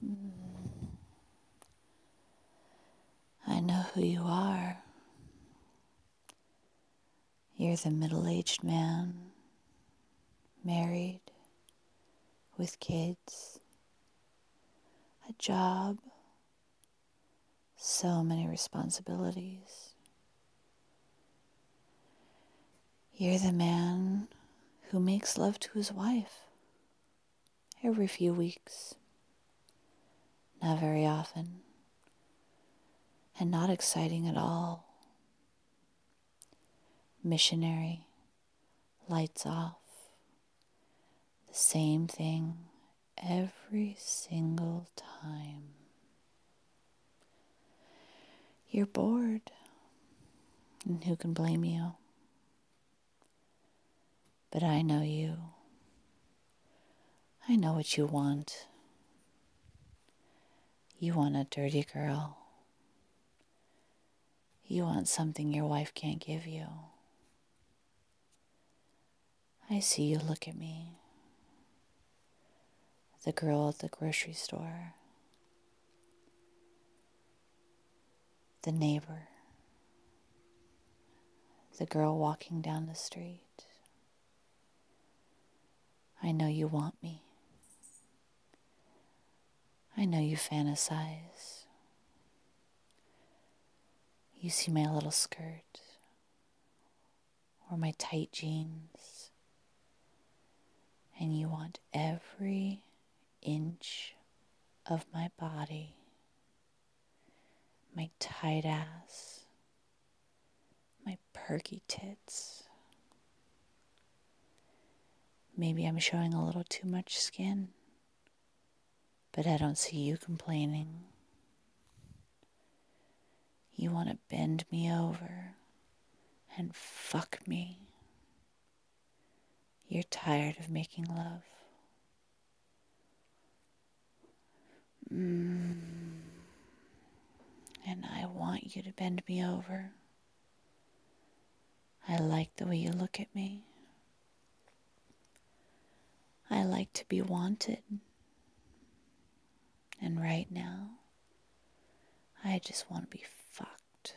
I know who you are. You're the middle-aged man, married, with kids, a job, so many responsibilities. You're the man who makes love to his wife every few weeks, not very often, and not exciting at all. Missionary, lights off, the same thing every single time. You're bored, and who can blame you? But I know you. I know what you want. You want a dirty girl. You want something your wife can't give you. I see you look at me. The girl at the grocery store. The neighbor. The girl walking down the street. I know you want me. I know you fantasize. You see my little skirt or my tight jeans, and you want every inch of my body, my tight ass, my perky tits. Maybe I'm showing a little too much skin, but I don't see you complaining. You want to bend me over and fuck me. You're tired of making love. And I want you to bend me over. I like the way you look at me. I like to be wanted. And right now, I just want to be fucked.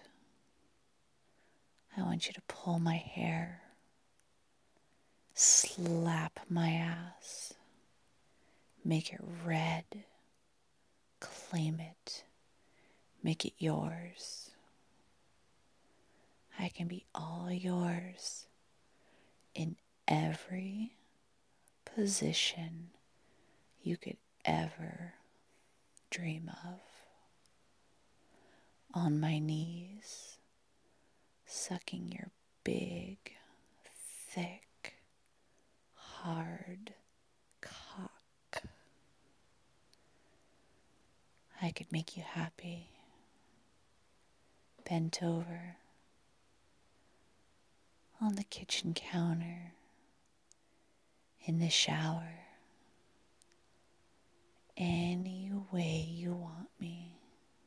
I want you to pull my hair, slap my ass, make it red, claim it, make it yours. I can be all yours in every position you could ever dream of. On my knees, sucking your big, thick, hard cock. I could make you happy. Bent over on the kitchen counter, in the shower, any way you want me.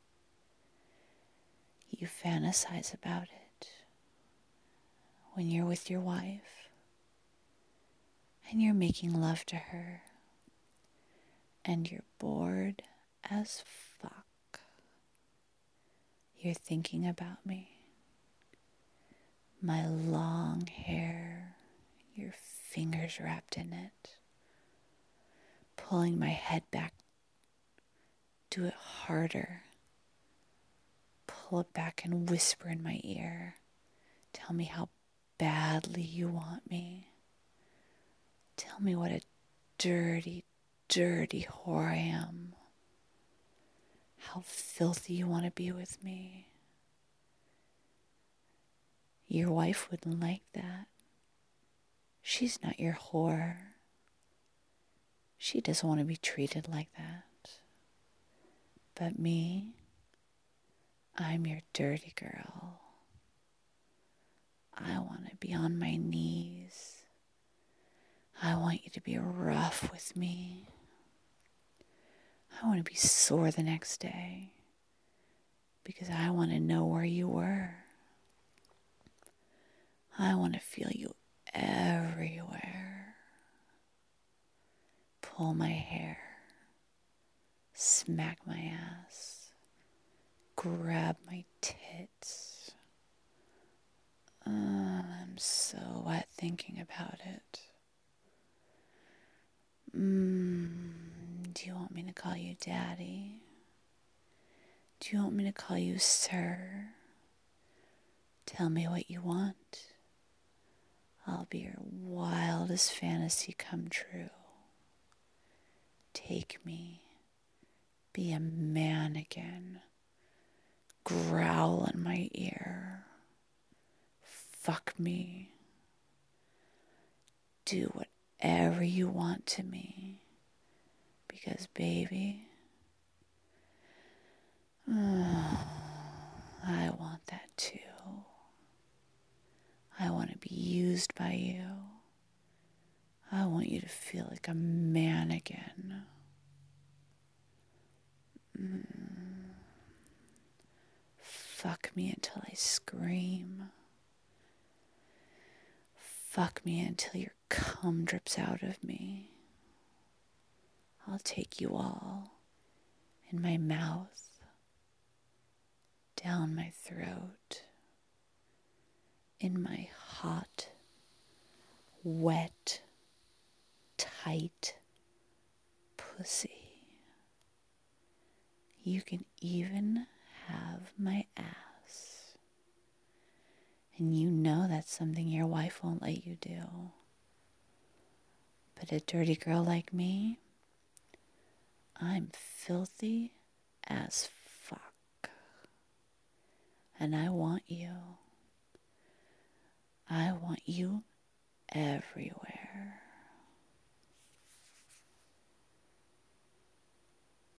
You fantasize about it when you're with your wife and you're making love to her and you're bored as fuck. You're thinking about me. My long hair, your fingers wrapped in it, pulling my head back. Do it harder. Pull it back and whisper in my ear. Tell me how badly you want me. Tell me what a dirty, dirty whore I am. How filthy you want to be with me. Your wife wouldn't like that. She's not your whore. She doesn't want to be treated like that. But me, I'm your dirty girl. I want to be on my knees. I want you to be rough with me. I want to be sore the next day because I want to know where you were. I want to feel you everywhere. Pull my hair, smack my ass, grab my tits. I'm so wet thinking about it. Do you want me to call you Daddy? Do you want me to call you Sir? Tell me what you want. I'll be your wildest fantasy come true. Take me. Be a man again. Growl in my ear. Fuck me. Do whatever you want to me. Because, baby, I want that too. I want to be used by you. I want you to feel like a man again. Fuck me until I scream. Fuck me until your cum drips out of me. I'll take you all in my mouth, down my throat, in my hot, wet, tight pussy. You can even have my ass. And you know that's something your wife won't let you do. But a dirty girl like me, I'm filthy as fuck. And I want you. I want you everywhere.